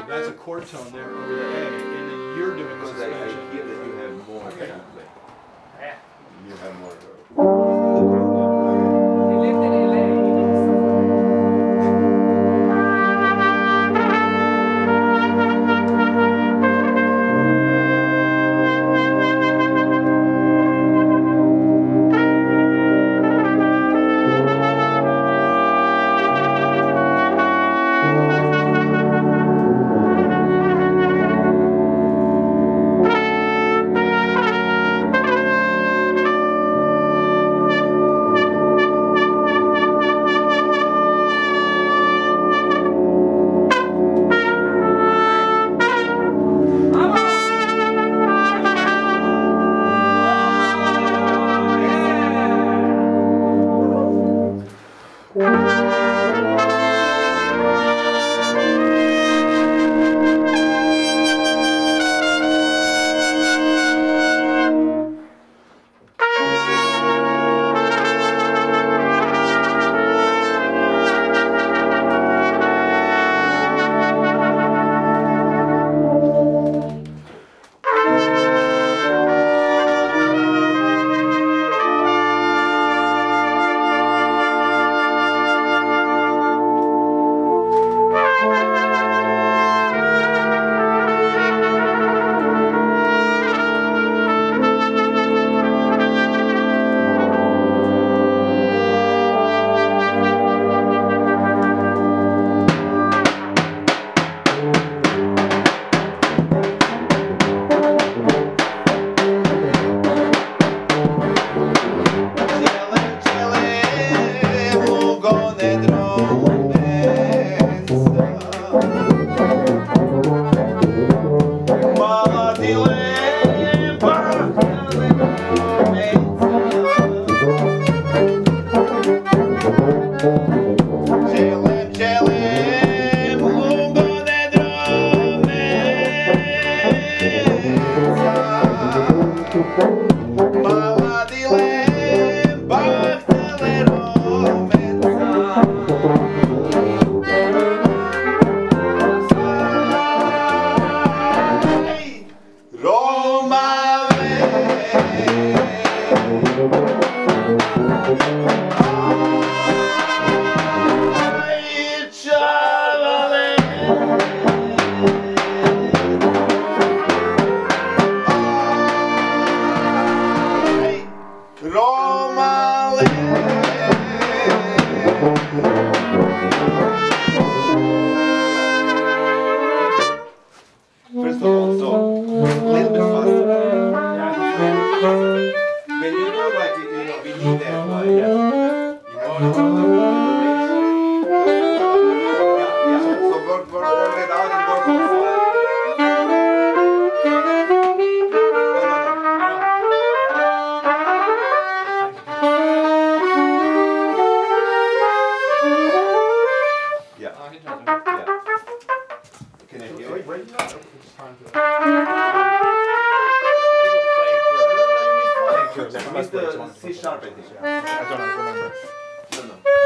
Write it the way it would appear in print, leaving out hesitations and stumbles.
That's a chord tone there over the A, and then you're doing the Because I suspension. hear that you have more. Okay. You have more. He lived in LA. He knows First of all, so a little bit faster. When you do like we need that like you have to so work it out and work on Can I hear it? You missed the C sharp, I think. I don't remember.